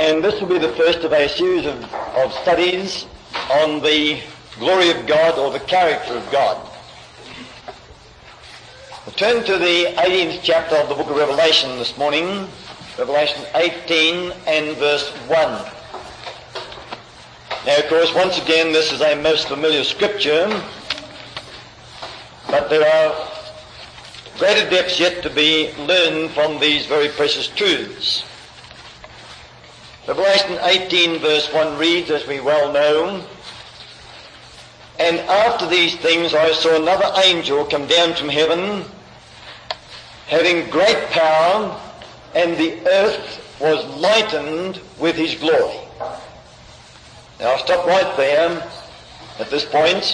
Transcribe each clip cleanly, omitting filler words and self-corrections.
And this will be the first of a series of studies on the glory of God or the character of God. We'll turn to the 18th chapter of the book of Revelation this morning, Revelation 18 and verse 1. Now, of course, once again, this is a most familiar scripture, but there are greater depths yet to be learned from these very precious truths. Revelation 18 verse 1 reads, as we well know, "And after these things I saw another angel come down from heaven, having great power, and the earth was lightened with his glory." Now I'll stop right there at this point,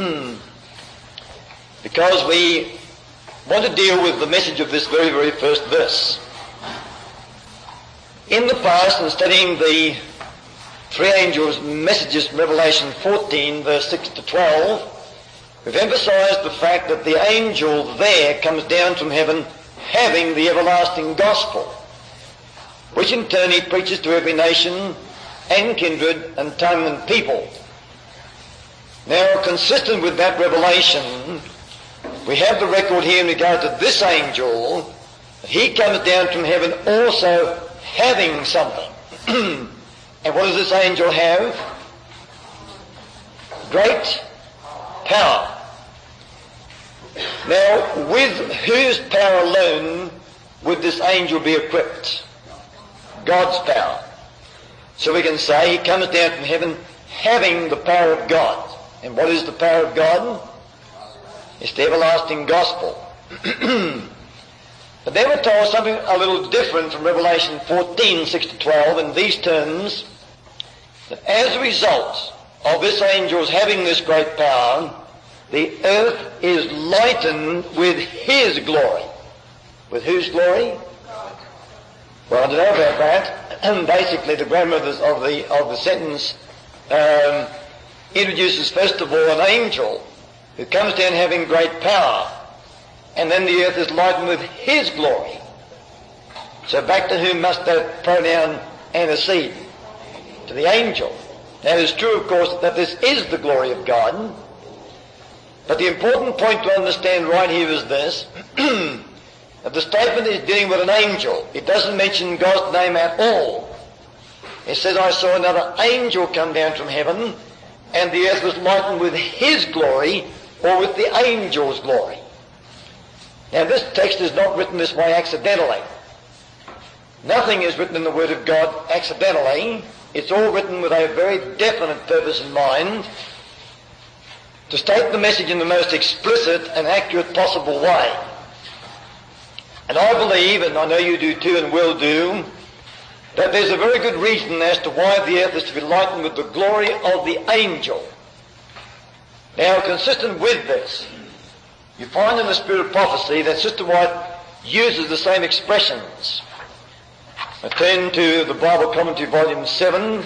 because we want to deal with the message of this very, very first verse. In the past, in studying the three angels' messages from Revelation 14, verse 6 to 12, we've emphasized the fact that the angel there comes down from heaven having the everlasting gospel, which in turn he preaches to every nation and kindred and tongue and people. Now, consistent with that revelation, we have the record here in regard to this angel, that he comes down from heaven also having something. And what does this angel have? Great power. Now, with whose power alone would this angel be equipped? God's power. So we can say he comes down from heaven having the power of God. And what is the power of God? It's the everlasting gospel. But they were told something a little different from Revelation 14, 6 to 12 in these terms, that as a result of this angel's having this great power, the earth is lightened with his glory. With whose glory? Well, I don't know about that. And basically the grammar of the sentence introduces first of all an angel who comes down having great power, and then the earth is lightened with his glory. So back to whom must that pronoun antecede? To the angel. Now it is true, of course, that this is the glory of God, but the important point to understand right here is this, that the statement is dealing with an angel. It doesn't mention God's name at all. It says, "I saw another angel come down from heaven, and the earth was lightened with his glory," or with the angel's glory. Now this text is not written this way accidentally. Nothing is written in the Word of God accidentally. It's all written with a very definite purpose in mind, to state the message in the most explicit and accurate possible way. And I believe, and I know you do too and will do, that there's a very good reason as to why the earth is to be lightened with the glory of the angel. Now, consistent with this, you find in the Spirit of Prophecy that Sister White uses the same expressions. I turn to the Bible Commentary, Volume 7,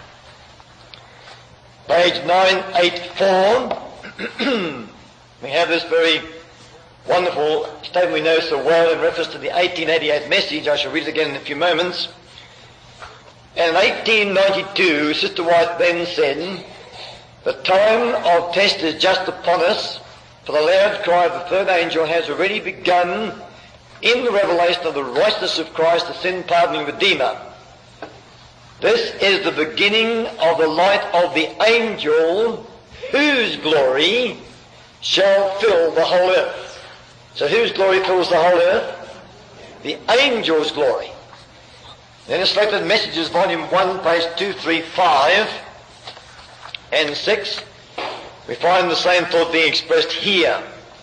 page 984. We have this very wonderful statement we know so well in reference to the 1888 message. I shall read it again in a few moments. And in 1892, Sister White then said, "The time of test is just upon us, for the loud cry of the third angel has already begun in the revelation of the righteousness of Christ, the sin-pardoning Redeemer. This is the beginning of the light of the angel, whose glory shall fill the whole earth." So whose glory fills the whole earth? The angel's glory. Then in Selected Messages, Volume 1, page 235 and 6, we find the same thought being expressed here.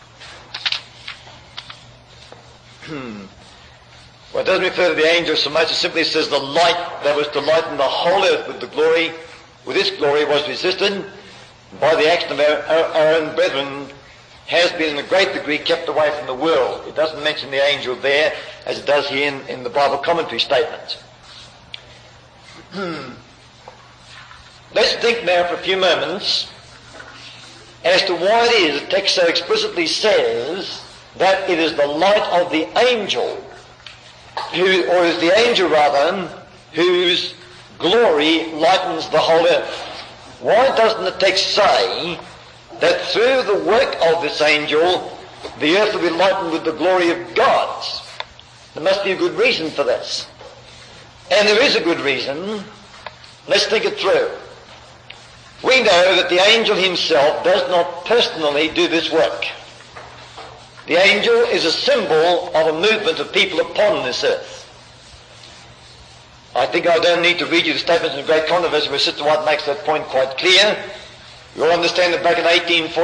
Well, it doesn't refer to the angel so much, it simply says the light that was to lighten the whole earth with the glory, with this glory, was resisted by the action of our own brethren, has been in a great degree kept away from the world. It doesn't mention the angel there as it does here in the Bible commentary statement. Let's think now for a few moments as to why it is the text so explicitly says that it is the light of the angel, whose glory lightens the whole earth. Why doesn't the text say that through the work of this angel, the earth will be lightened with the glory of God? There must be a good reason for this. And there is a good reason. Let's think it through. We know that the angel himself does not personally do this work. The angel is a symbol of a movement of people upon this earth. I think I don't need to read you the statements in Great Controversy where Sister White makes that point quite clear. You'll understand that back in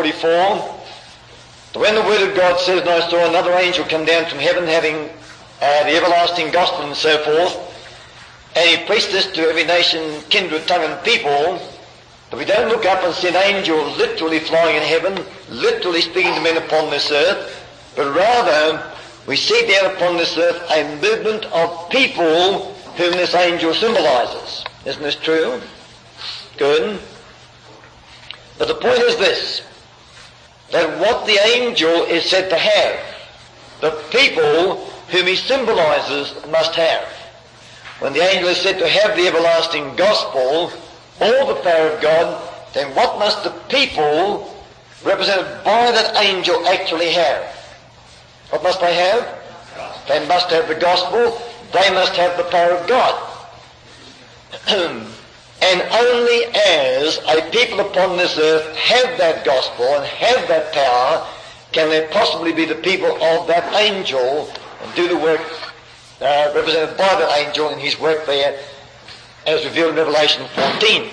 1844, when the Word of God says, "And I saw another angel come down from heaven having the everlasting gospel," and so forth, and he preached this to every nation, kindred, tongue and people, but we don't look up and see an angel literally flying in heaven, literally speaking to men upon this earth, but rather we see down upon this earth a movement of people whom this angel symbolizes. Isn't this true? Good. But the point is this, that what the angel is said to have, the people whom he symbolizes must have. When the angel is said to have the everlasting gospel, all the power of God, then what must the people represented by that angel actually have? What must they have? They must have the gospel. They must have the power of God. And only as a people upon this earth have that gospel and have that power can they possibly be the people of that angel and do the work represented by the angel in his work there as revealed in Revelation 14.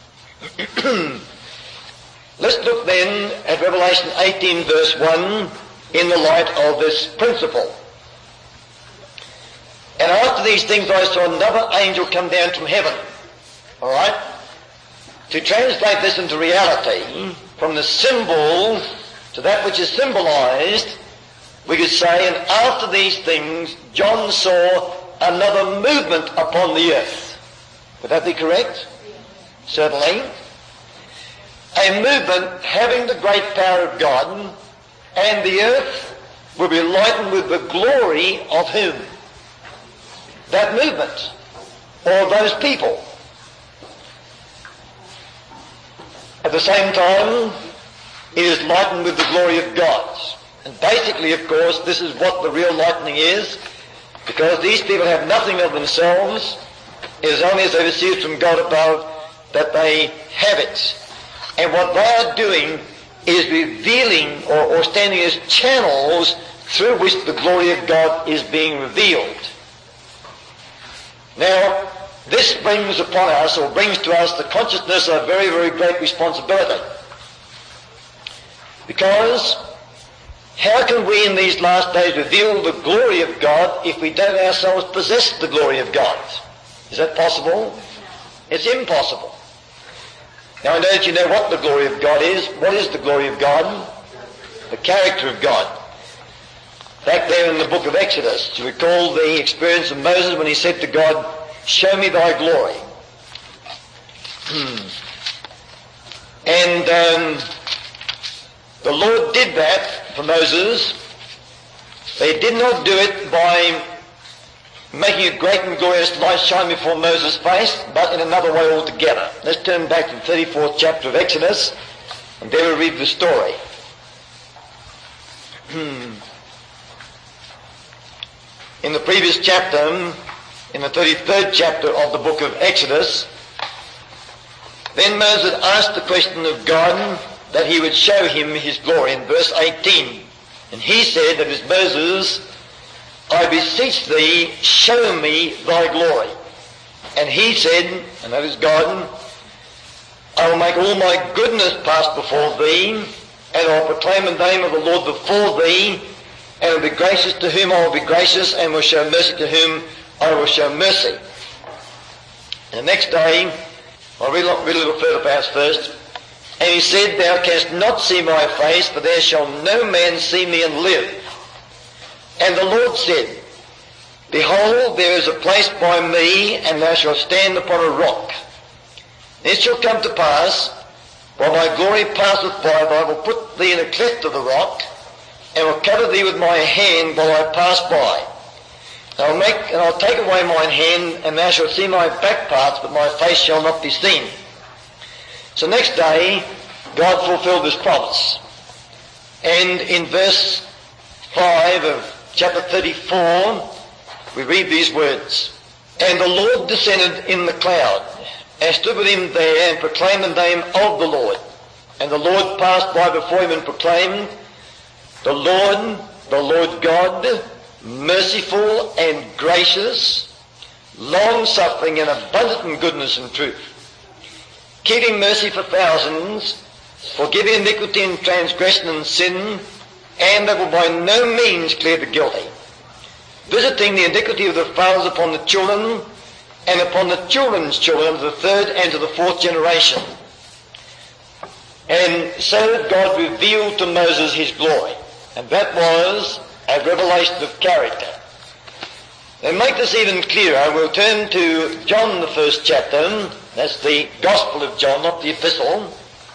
Let's look then at Revelation 18 verse 1 in the light of this principle. "And after these things I saw another angel come down from heaven." All right? To translate this into reality, from the symbol to that which is symbolized, we could say, and after these things John saw another movement upon the earth. Would that be correct? Certainly. A movement having the great power of God, and the earth will be lightened with the glory of whom? That movement, or those people. At the same time, it is lightened with the glory of God. And basically, of course, this is what the real lightening is, because these people have nothing of themselves. It is only as they receive from God above that they have it. And what they are doing is revealing or standing as channels through which the glory of God is being revealed. Now, this brings upon us, or brings to us, the consciousness of a very, very great responsibility. Because how can we in these last days reveal the glory of God if we don't ourselves possess the glory of God? Is that possible? It's impossible. Now I know that you know what the glory of God is. What is the glory of God? The character of God. Back there in the book of Exodus, you recall the experience of Moses when he said to God, "Show me thy glory." And the Lord did that for Moses. They did not do it by making a great and glorious light shine before Moses' face, but in another way altogether. Let's turn back to the 34th chapter of Exodus, and there we read the story. In the previous chapter, in the 33rd chapter of the book of Exodus, then Moses asked the question of God that he would show him his glory in verse 18. And he said, that is Moses, "I beseech thee, show me thy glory." And he said, and that is God, "I will make all my goodness pass before thee, and I will proclaim the name of the Lord before thee, and will be gracious to whom I will be gracious, and will show mercy to whom I will show mercy." And the next day, I'll read a little further perhaps first. "And he said, Thou canst not see my face, for there shall no man see me and live. And the Lord said, Behold, there is a place by me, and thou shalt stand upon a rock. And it shall come to pass, while my glory passeth by, that I will put thee in a cleft of the rock, and will cover thee with my hand while I pass by. I'll take away mine hand, and thou shalt see my back parts, but my face shall not be seen. So next day, God fulfilled his promise. And in verse 5 of chapter 34, we read these words. And the Lord descended in the cloud, and stood with him there, and proclaimed the name of the Lord. And the Lord passed by before him and proclaimed, the Lord God, merciful and gracious, long-suffering and abundant in goodness and truth, keeping mercy for thousands, forgiving iniquity and transgression and sin, and that will by no means clear the guilty, visiting the iniquity of the fathers upon the children, and upon the children's children, to the third and to the fourth generation. And so God revealed to Moses his glory, and that was a revelation of character. And make this even clearer, we'll turn to John, the first chapter. That's the Gospel of John, not the epistle.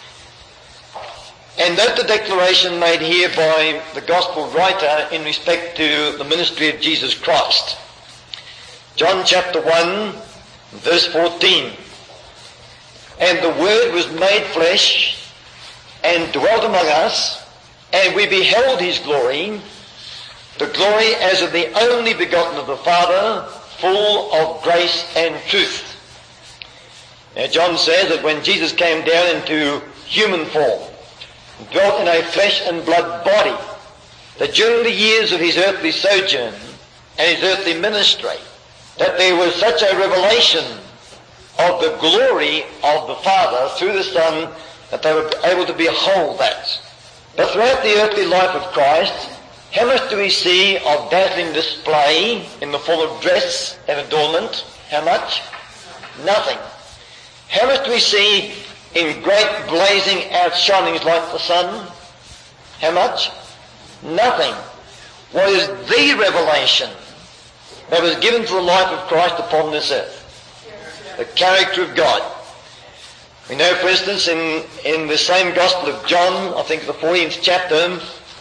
And note the declaration made here by the Gospel writer in respect to the ministry of Jesus Christ. John chapter 1, verse 14. And the Word was made flesh, and dwelt among us, and we beheld his glory, the glory as of the only begotten of the Father, full of grace and truth. Now John says that when Jesus came down into human form, dwelt in a flesh and blood body, that during the years of his earthly sojourn and his earthly ministry, that there was such a revelation of the glory of the Father through the Son that they were able to behold that. But throughout the earthly life of Christ, how much do we see of dazzling display in the form of dress and adornment? How much? Nothing. How much do we see in great blazing outshinings like the sun? How much? Nothing. What is the revelation that was given to the life of Christ upon this earth? The character of God. We know, for instance, in the same Gospel of John, I think the 14th chapter,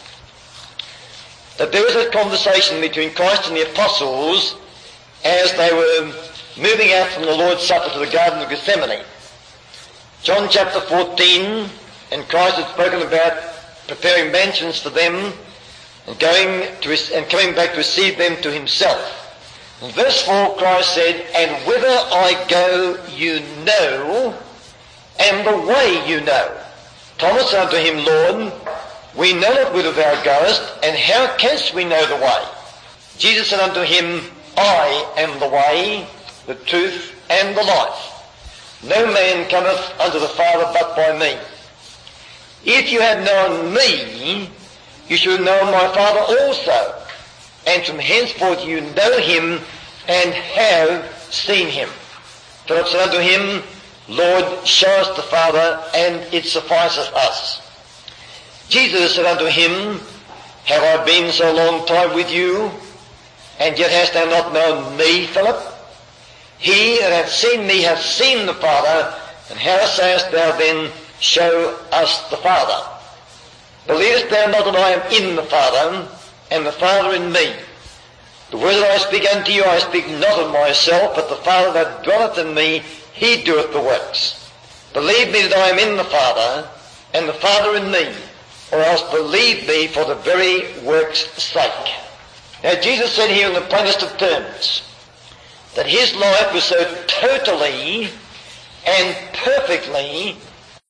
that there was a conversation between Christ and the apostles as they were moving out from the Lord's Supper to the Garden of Gethsemane. John chapter 14, and Christ had spoken about preparing mansions for them and coming back to receive them to himself. In verse 4, Christ said, and whither I go you know, and the way you know. Thomas said unto him, Lord, we know not whither thou goest, and how canst we know the way? Jesus said unto him, I am the way, the truth, and the life. No man cometh unto the Father but by me. If you had known me, you should have known my Father also. And from henceforth you know him and have seen him. Philip said unto him, Lord, show us the Father, and it sufficeth us. Jesus said unto him, have I been so long time with you, and yet hast thou not known me, Philip? He that hath seen me hath seen the Father, and how sayest thou then, show us the Father? Believest thou not that I am in the Father, and the Father in me? The word that I speak unto you, I speak not of myself, but the Father that dwelleth in me, he doeth the works. Believe me that I am in the Father, and the Father in me, or else believe me for the very work's sake. Now Jesus said here in the plainest of terms, that his life was so totally and perfectly